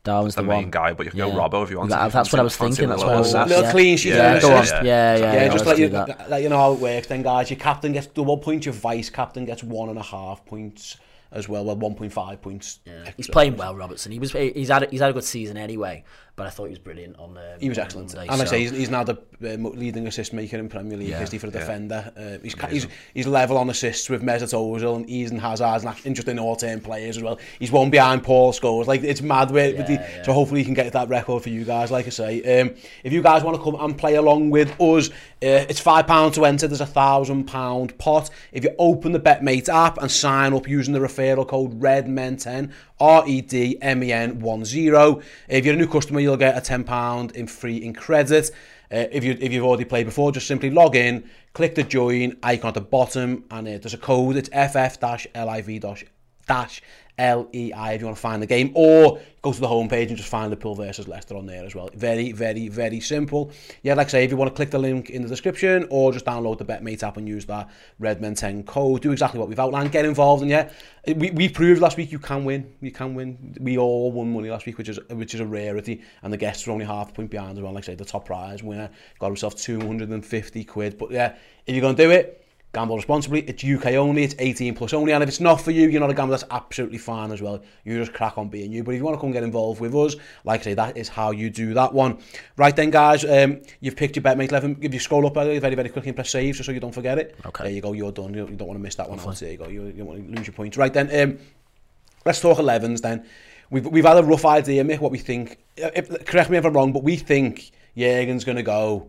Darwin's the, the main one. guy, but you can yeah. go Robbo if you want. That, to. that's what I was Fancy thinking. That's little what I was. Little Yeah. clean sheet. Yeah, Yeah, go on. yeah, Yeah, yeah. Yeah, yeah just let's let you, do that. let you know how it works then, guys. Your captain gets double points, your vice captain gets one and a half points as well, well, one point five points. Yeah. He's playing well, Robertson. He was. He's had. A, he's had a good season anyway. But I thought he was brilliant on the. He was on excellent, Monday, and like so. I say, he's, he's now the uh, leading assist maker in Premier League Yeah. history for a Yeah. defender. Uh, he's, he's he's level on assists with Mesut Ozil and Eden Hazard, and interesting all-time players as well. He's one behind Paul Scholes. Like it's mad with, Yeah, with the, yeah. so hopefully he can get that record for you guys. Like I say, um, if you guys want to come and play along with us, uh, it's five pounds to enter. There's a thousand pound pot. If you open the BetMate app and sign up using the referral code REDMEN ten. R E D M E N one zero. If you're a new customer, you'll get a ten pounds in free in credit. Uh, if, you, if you've already played before, just simply log in, click the join icon at the bottom, and uh, there's a code. It's F F L I V L E I if you want to find the game, or go to the homepage and just find Liverpool versus Leicester on there as well. Very, very, very simple. Yeah, like I say, if you want to click the link in the description or just download the BetMate app and use that REDMEN ten code, do exactly what we've outlined, get involved, and yeah, we, we proved last week you can win. You can win. We all won money last week, which is which is a rarity, and the guests were only half a point behind as well. Like I say, the top prize winner got himself two hundred fifty quid. But yeah, if you're going to do it, gamble responsibly. It's U K only, it's eighteen plus only, and if it's not for you, you're not a gambler, that's absolutely fine as well. You just crack on being you. But if you want to come get involved with us, like I say, that is how you do that one. Right then, guys, um, you've picked your BetMate eleven. If you scroll up very, very quickly and press save, just so you don't forget it. Okay. There you go, you're done. You don't, you don't want to miss that one out. There you go, you, you don't want to lose your points. Right then, um, let's talk elevens then. We've, we've had a rough idea, Mick, what we think. If, correct me if I'm wrong, but we think Jurgen's going to go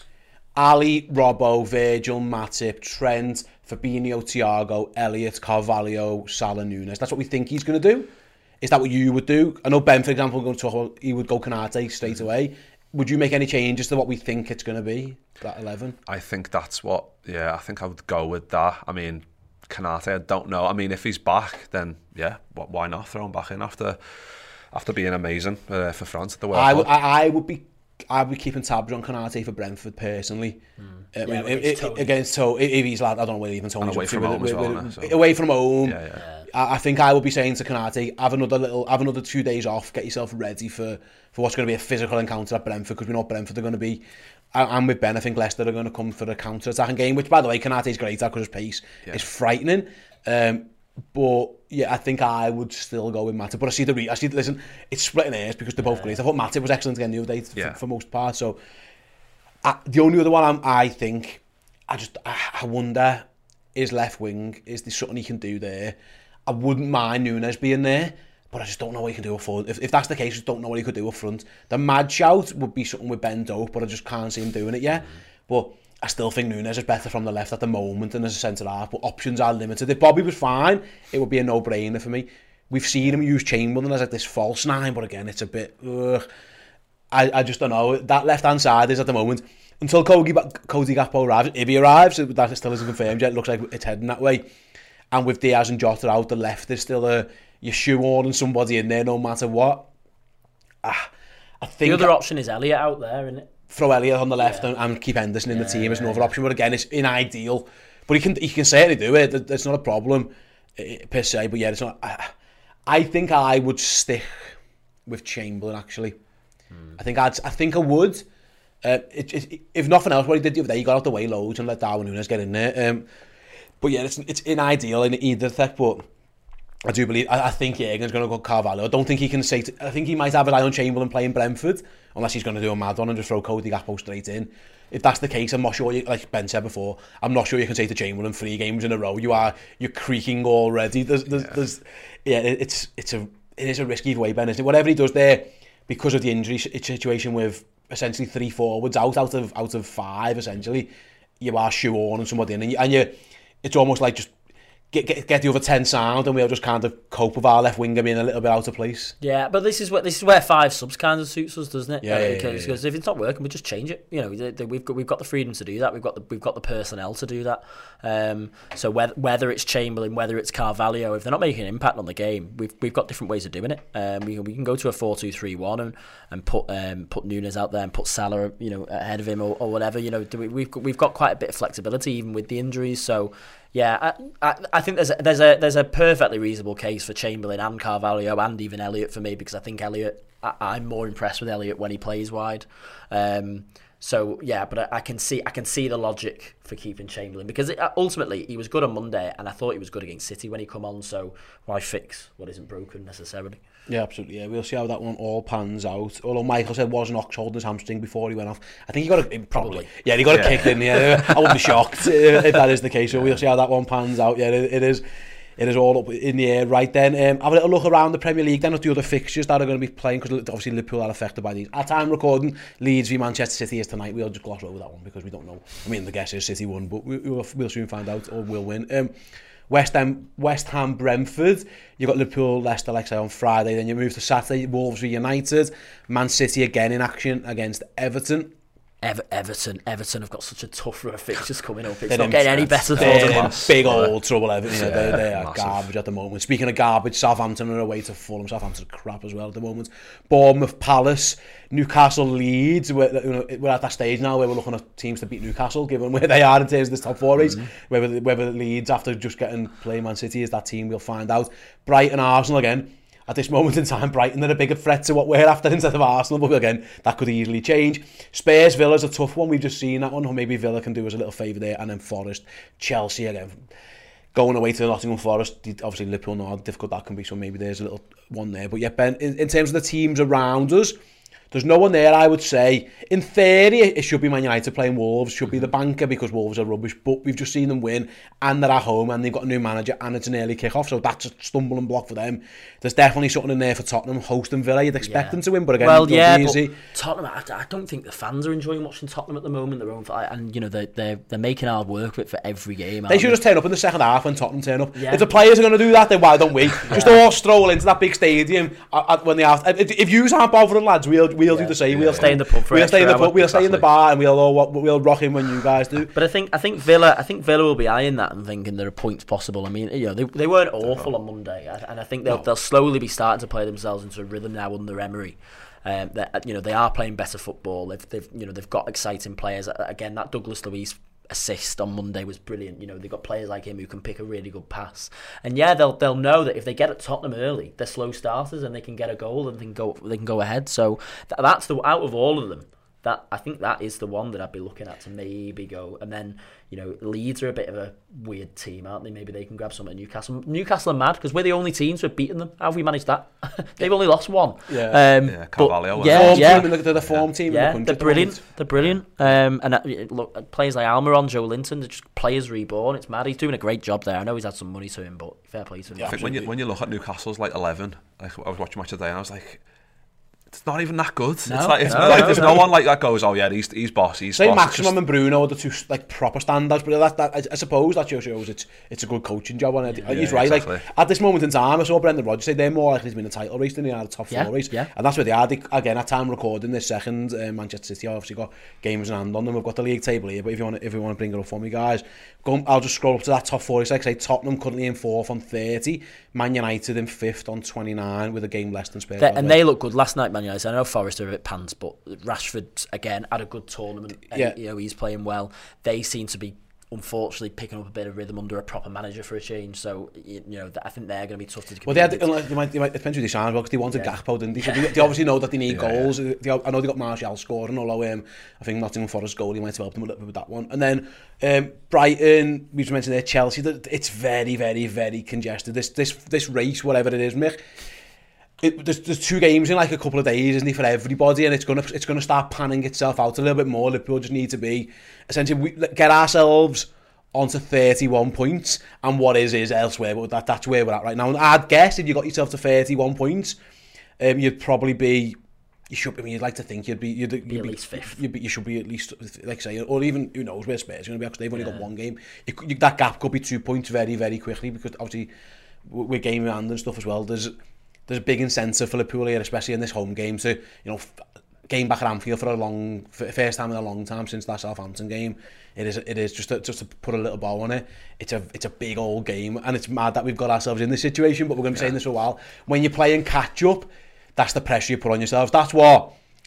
Ali, Robbo, Virgil, Matip, Trent, Fabinho, Thiago, Elliott, Carvalho, Salah, Nunes. That's what we think he's going to do. Is that what you would do? I know Ben, for example, going to talk about, he would go Konate straight away. Would you make any changes to what we think it's going to be, that eleven? I think that's what, yeah, I think I would go with that. I mean, Konate, I don't know. I mean, if he's back, then yeah, why not throw him back in after after being amazing uh, for France at the World I Cup? would, I, I would be I'd be keeping tabs on Konate for Brentford personally. Mm. Um, yeah, if, if, against Tony, if he's like, I don't know whether even Tony's away from with, home with, as well, with, so. away from home. Yeah, yeah. I, I think I would be saying to Konate, have another little, have another two days off, get yourself ready for, for what's going to be a physical encounter at Brentford, because we know what Brentford are going to be. I, I'm with Ben. I think Leicester are going to come for a counter-attacking game, which, by the way, Konate's great at because his pace yeah. is frightening. Um, But yeah, I think I would still go with Matip. But I see the re- I see. Listen, it's splitting hairs because they're both yeah. great. I thought Matip was excellent again the other day for, yeah. for most part. So I, the only other one I'm, I think, I just I, I wonder is left wing. Is there something he can do there? I wouldn't mind Nunes being there, but I just don't know what he can do up front. If, if that's the case, I just don't know what he could do up front. The mad shout would be something with Ben Dope, but I just can't see him doing it yet. Mm. But I still think Nunes is better from the left at the moment than as a centre-half, but options are limited. If Bobby was fine, it would be a no-brainer for me. We've seen him use Chamberlain as like this false nine, but again, it's a bit... Ugh. I, I just don't know. That left-hand side is at the moment, until Cody, Cody Gakpo arrives, if he arrives, that still isn't confirmed yet, it looks like it's heading that way. And with Diaz and Jota out, the left is still a... You're shoehorning somebody in there no matter what. Ah, I think... The other I, option is Elliott out there, isn't it? Throw Elliott on the left yeah. and, and keep Henderson in yeah, the team as another yeah. option, but again, it's unideal. But he can he can certainly do it. It's not a problem per se. But yeah, it's not. I, I think I would stick with Chamberlain. Actually, mm. I think I'd. I think I would. Uh, it, it, if nothing else, what he did the other day, he got out the way loads and let Darwin Núñez get in there. Um, but yeah, it's it's unideal in either thing. But I do believe. I, I think Jurgen's going to go Carvalho. I don't think he can say. To, I think he might have his eye on Chamberlain playing Brentford, unless he's going to do a mad one and just throw Cody Gakpo straight in. If that's the case, I'm not sure, you, like Ben said before, I'm not sure you can say to Chamberlain three games in a row, you are, you're creaking already. There's, there's, yeah, there's, yeah it's, it's a, it is a risky way, Ben, isn't it? Whatever he does there, because of the injury situation with essentially three forwards out, out of, out of five, essentially, you are shoehorning somebody in, and, you, and you, it's almost like just, Get, get get the other ten sound, and we'll just kind of cope with our left winger being a little bit out of place. Yeah, but this is what this is where five subs kind of suits us, doesn't it? Yeah, uh, yeah, because, yeah, yeah. because if it's not working, we just change it. You know, we've got we've got the freedom to do that. We've got the we've got the personnel to do that. Um, so whether whether it's Chamberlain, whether it's Carvalho, if they're not making an impact on the game, we've we've got different ways of doing it. Um, we we can go to a four two three one and and put um put Nunes out there and put Salah, you know, ahead of him or, or whatever. You know, we, we've got, we've got quite a bit of flexibility even with the injuries. So. Yeah, I, I I think there's a, there's a there's a perfectly reasonable case for Chamberlain and Carvalho and even Elliott for me, because I think Elliott, I, I'm more impressed with Elliott when he plays wide. Um, so yeah, but I, I can see I can see the logic for keeping Chamberlain, because it, ultimately he was good on Monday, and I thought he was good against City when he come on. So why fix what isn't broken necessarily? Yeah, absolutely. Yeah, we'll see how that one all pans out. Although Michael said was Knox holding his hamstring before he went off. I think he got a probably. probably. Yeah, he got yeah. a kick in. Yeah, I wouldn't be shocked if that is the case. So we'll see how that one pans out. Yeah, it, it is. It is all up in the air right then. Um, have a little look around the Premier League then at the other fixtures that are going to be playing, because obviously Liverpool are affected by these. At time recording, Leeds v Manchester City is tonight. We'll just gloss over that one because we don't know. I mean, the guess is City won, but we, we'll, we'll soon find out, or we'll win. Um, West Ham, West Ham, Brentford. You got Liverpool, Leicester, like I say, on Friday. Then you move to Saturday, Wolves v United. Man City again in action against Everton. Ever- Everton, Everton have got such a tough run of fixtures coming up. It's not getting any better for them. them. Big old trouble, Everton. Yeah, they, they are garbage at the moment. Speaking of garbage, Southampton are away to Fulham. Southampton are crap as well at the moment. Bournemouth, Palace, Newcastle, Leeds. We're, you know, we're at that stage now where we're looking at teams to beat Newcastle, given where they are in terms of this top four race. Mm-hmm. Whether whether Leeds, after just getting playing Man City, is that team, we'll find out. Brighton, Arsenal again. At this moment in time, Brighton are a bigger threat to what we're after instead of Arsenal, but again, that could easily change. Spurs, Villa's a tough one. We've just seen that one. Or maybe Villa can do us a little favour there. And then Forest, Chelsea again. Going away to Nottingham Forest. Obviously, Liverpool know how difficult that can be, so maybe there's a little one there. But yeah, Ben, in, in terms of the teams around us, there's no one there, I would say. In theory, it should be Man United playing Wolves, should be the banker, because Wolves are rubbish, but we've just seen them win, and they're at home, and they've got a new manager, and it's an early kick-off, so that's a stumbling block for them. There's definitely something in there for Tottenham, hosting Villa. You'd expect yeah. them to win, but again, well, yeah, be easy. But Tottenham, I, I don't think the fans are enjoying watching Tottenham at the moment. Their own, and you know, they're, they're, they're making hard work of it for every game. They should they? just turn up in the second half when Tottenham turn up. Yeah. If the players are going to do that, then why don't we? yeah. Just all stroll into that big stadium at, at, when they have. If, if you aren't bothering, lads, we'll we'll yeah. do the same. Yeah. We'll stay in the pub for we'll stay in the pub, we'll exactly. stay in the bar, and we'll all we'll rock in when you guys do. But I think I think Villa I think Villa will be eyeing that and thinking there are points possible. I mean, you know, they they weren't awful on Monday, and I think they'll no. they'll slowly be starting to play themselves into a rhythm now under Emery. Um, that you know they are playing better football. They've they've you know they've got exciting players. Again, that Douglas Luiz assist on Monday was brilliant. You know, they've got players like him who can pick a really good pass. And yeah, they'll they'll know that if they get at Tottenham early, they're slow starters and they can get a goal and they can go they can go ahead. So th- that's the out of all of them. That I think that is the one that I'd be looking at to maybe go. And then, you know, Leeds are a bit of a weird team, aren't they? Maybe they can grab some at Newcastle. Newcastle are mad because we're the only teams who've beaten them. How have we managed that? They've only lost one. Yeah, um, yeah Carvalho. Yeah, form yeah. Team in the, the form team. Yeah, in the they're brilliant. They're brilliant. Um, and uh, look, players like Almiron, Joe Linton, they're just players reborn. It's mad. He's doing a great job there. I know he's had some money to him, but fair play to him. Yeah, I think when you when you look at Newcastle's like eleven, like I was watching match today and I was like, it's not even that good. No, it's like, it's no, like no, there's no. no one like that goes, oh yeah, he's he's boss. He's Say boss. Maximum just... and Bruno are the two like proper standouts, but that, that I, I suppose that just shows it's it's a good coaching job. And yeah, he's yeah, right. Exactly. Like at this moment in time, I saw Brendan Rodgers say they're more likely to win a title race than they are a top four yeah, race, yeah. and that's where they are. They, again, at time recording this second, uh, Manchester City obviously got games in hand on them. We've got the league table here, but if you want if you want to bring it up for me, guys, go. I'll just scroll up to that top four race. Like I say, Tottenham currently in fourth on thirty, Man United in fifth on twenty-nine with a game less than Spurs. They, and they look good last night, Man United. I know Forest are a bit pants, but Rashford again had a good tournament. And, yeah. you know, he's playing well. They seem to be unfortunately picking up a bit of rhythm under a proper manager for a change. So you know, I think they're going to be tough to compete. Well, they had, they might, they might, it depends who they sign as well, because they wanted yeah. Gakpo, didn't they? So they, they obviously know that they need yeah, goals. Yeah. They, I know they got Martial scoring, although um, I think Nottingham Forest goal, he might have helped them a little bit with that one. And then um, Brighton, we just mentioned there, Chelsea. It's very, very, very congested. This this this race, whatever it is, Mick. It, there's, there's two games in like a couple of days, isn't it, for everybody, and it's gonna it's gonna start panning itself out a little bit more. Liverpool just need to be essentially we, get ourselves onto thirty-one points, and what is is elsewhere, but that, that's where we're at right now. And I'd guess if you got yourself to thirty-one points, um, you'd probably be you should I mean you'd like to think you'd be you'd, you'd be at be, least fifth. You'd be, you should be at least, like say, or even who knows where Spurs are going to be, because they've only yeah. got one game. You, you, that gap could be two points very very quickly, because obviously we're game in hand and stuff as well. There's There's a big incentive for Liverpool here, especially in this home game, to, you know, game back at Anfield for a long, first time in a long time since that Southampton game. It is, it is just to, just to put a little bow on it. It's a, it's a big old game, and it's mad that we've got ourselves in this situation. But we're going to be yeah. saying this for a while. When you're playing catch up, that's the pressure you put on yourselves. That's what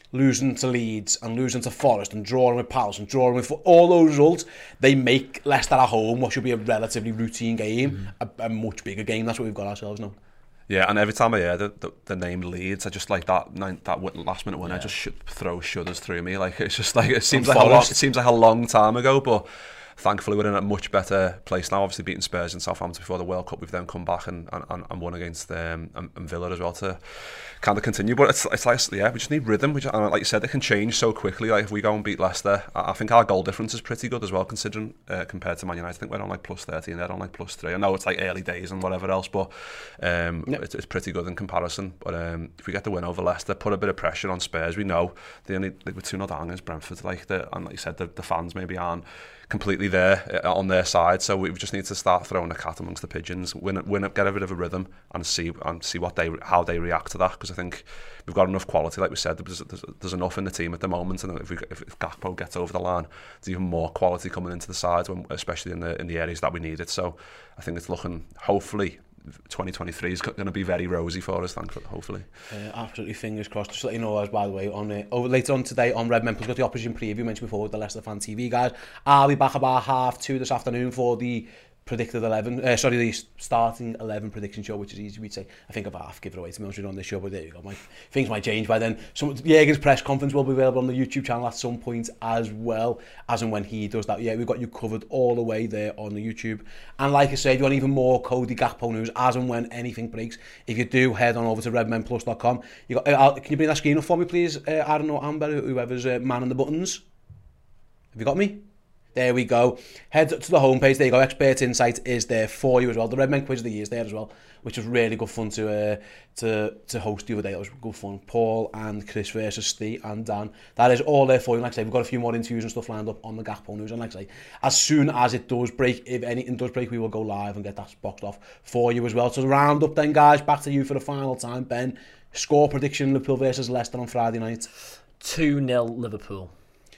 losing to Leeds and losing to Forest and drawing with Palace and drawing with all those results, they make Leicester at home what should be a relatively routine game, mm. a, a much bigger game. That's what we've got ourselves now. Yeah, and every time I hear the, the, the name Leeds, I just like that that last minute winner. Yeah. Just sh- throw shudders through me. Like it's just like it seems like a long, it seems like a long time ago, but thankfully we're in a much better place now. Obviously beating Spurs and Southampton before the World Cup, we've then come back and, and, and won against um, and, and Villa as well to kind of continue. But it's it's like yeah, we just need rhythm. We just, and like you said, it can change so quickly. Like if we go and beat Leicester, I, I think our goal difference is pretty good as well, considering uh, compared to Man United. I think we're on like plus thirty and they're on like plus three. I know it's like early days and whatever else, but um, yep. it's, it's pretty good in comparison. But um, if we get the win over Leicester, put a bit of pressure on Spurs. We know they only they were two nil down against Brentford. Like the, and like you said, the, the fans maybe aren't completely there on their side, so we just need to start throwing a cat amongst the pigeons, win, win, get a bit of a rhythm, and see and see what they how they react to that. Because I think we've got enough quality, like we said. There's, there's, there's enough in the team at the moment, and if, we, if, if Gakpo gets over the line, there's even more quality coming into the side, when, especially in the in the areas that we need it. So I think it's looking, hopefully, twenty twenty-three is going to be very rosy for us, thankfully, hopefully. Uh, absolutely, fingers crossed. Just to let you know, as by the way, on uh, over later on today on Redmen Plus, got the opposition preview mentioned before with the Leicester Fan T V guys. I'll be back about half two this afternoon for the predicted eleven, uh, sorry, the starting eleven prediction show, which is easy, we'd say. I think about half give it away to me on this show, but there you go. My things might change by then. Some Jürgen's press conference will be available on the YouTube channel at some point as well, as and when he does that. Yeah, we've got you covered all the way there on the YouTube. And like I said, if you want even more Cody Gakpo news as and when anything breaks, if you do, head on over to redmen plus dot com. You got, uh, can you bring that screen up for me, please? Uh, I don't know, Amber, whoever's uh, manning the buttons. Have you got me? There we go. Head to the homepage. There you go. Expert Insight is there for you as well. The Redmen Quiz of the Year is there as well, which was really good fun to uh, to to host the other day. That was good fun. Paul and Chris versus Steve and Dan. That is all there for you. Like I say, we've got a few more interviews and stuff lined up on the Gakpo news. And like I say, as soon as it does break, if anything does break, we will go live and get that boxed off for you as well. So round up then, guys. Back to you for the final time. Ben, score prediction: Liverpool versus Leicester on Friday night. two nil Liverpool.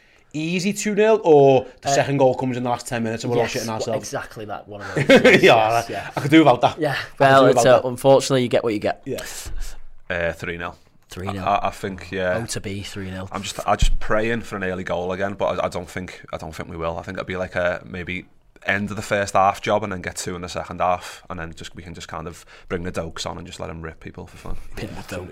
Easy two nil, or the uh, second goal comes in the last ten minutes and we're yes, all shitting ourselves? Well, exactly that, one of those. Yes, yeah, yes, I, yeah, I could do without that. Yeah, well, it's uh, unfortunately, you get what you get. Yeah. Uh, three nil. three nil. I, I think, yeah. O to B, three nil. I'm just, I'm just praying for an early goal again, but I, I don't think, I don't think we will. I think it'll be like a maybe end of the first half job and then get two in the second half, and then just we can just kind of bring the Dokes on and just let them rip people for fun. Pin the Doke.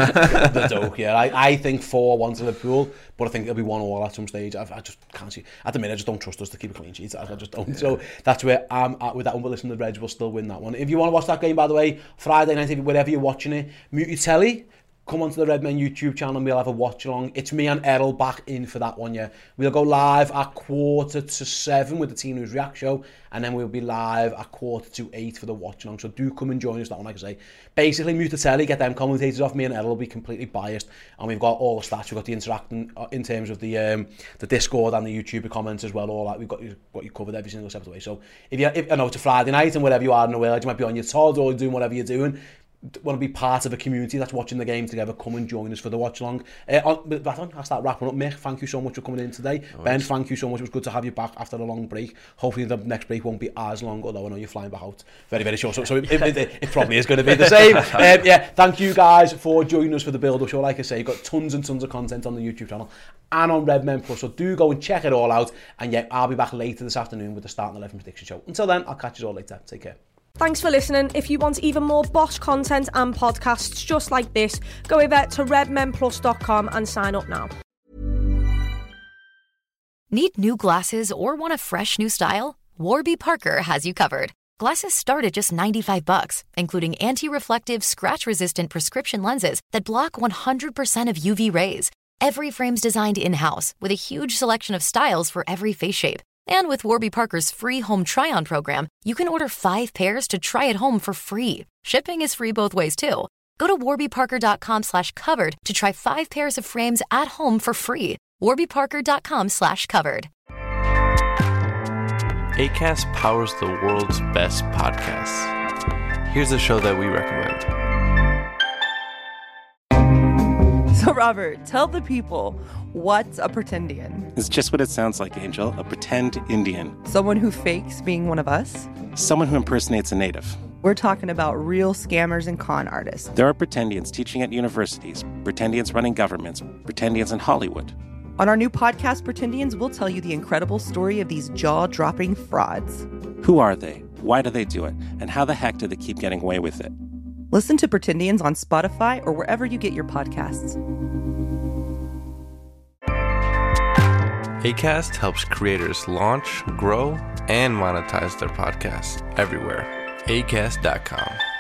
The Doke, yeah. I, I think four one to Liverpool, but I think it'll be one all at some stage. I, I just can't see. At the minute, I just don't trust us to keep a clean sheet. I, I just don't. So that's where I'm at with that one. But listen, the Reds will still win that one. If you want to watch that game, by the way, Friday night, wherever you're watching it, mute your telly. Come onto the Redmen YouTube channel and we'll have a watch along. It's me and Errol back in for that one, yeah. We'll go live at quarter to seven with the Team News React show, and then we'll be live at quarter to eight for the watch along. So do come and join us, that one, like I say. Basically, mute the telly, get them commentators off. Me and Errol will be completely biased, and we've got all the stats. We've got the interacting in terms of the um, the Discord and the YouTube comments as well. All that we've got you got you covered every single step of the way. So if you, if, I know it's a Friday night and wherever you are in the world, you might be on your Todd or doing whatever you're doing. Want to be part of a community that's watching the game together, come and join us for the watch along. Uh, on, I'll start wrapping up. Mick, thank you so much for coming in today. Oh, Ben, thank you so much. It was good to have you back after a long break. Hopefully the next break won't be as long, although I know you're flying back out very, very short. So, so it, it, it, it probably is going to be the same. Um, yeah, thank you guys for joining us for the build-up show. Like I say, you've got tons and tons of content on the YouTube channel and on Redmen Plus. So do go and check it all out. And yeah, I'll be back later this afternoon with the starting eleven prediction show. Until then, I'll catch you all later. Take care. Thanks for listening. If you want even more Bosch content and podcasts just like this, go over to redmen plus dot com and sign up now. Need new glasses or want a fresh new style? Warby Parker has you covered. Glasses start at just ninety-five bucks, including anti-reflective, scratch-resistant prescription lenses that block one hundred percent of U V rays. Every frame's designed in-house with a huge selection of styles for every face shape. And with Warby Parker's free home try-on program, you can order five pairs to try at home for free. Shipping is free both ways, too. Go to warby parker dot com slash covered to try five pairs of frames at home for free. warby parker dot com slash covered. Acast powers the world's best podcasts. Here's a show that we recommend. So, Robert, tell the people, what's a pretendian? It's just what it sounds like, Angel. A pretend Indian. Someone who fakes being one of us? Someone who impersonates a native. We're talking about real scammers and con artists. There are pretendians teaching at universities, pretendians running governments, pretendians in Hollywood. On our new podcast, Pretendians, we'll tell you the incredible story of these jaw-dropping frauds. Who are they? Why do they do it? And how the heck do they keep getting away with it? Listen to Pretendians on Spotify or wherever you get your podcasts. Acast helps creators launch, grow, and monetize their podcasts everywhere. acast dot com.